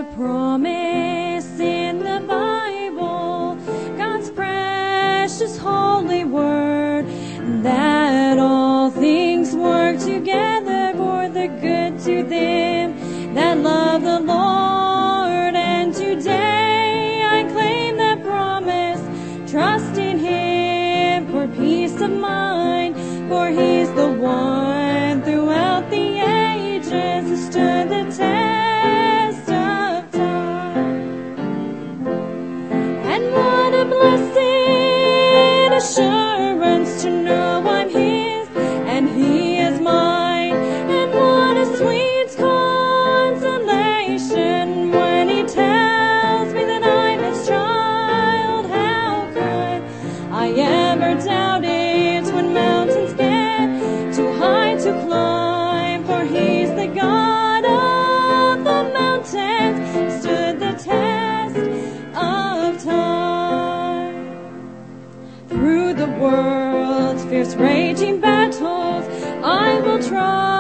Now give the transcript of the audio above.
promise in the Bible, God's precious holy word, that all things work together for the good to them that love the Lord. And today I claim that promise, trust in Him for peace of mind, for He's the one throughout the ages who stood the test of time. And what a blessed assurance to know I'm His and He is mine. And what a sweet consolation when He tells me that I'm His child. How could I ever doubt it when mountains get too high to climb? For He's the God of the mountains, stood the test of time. Through the world's fierce raging battles, I will trust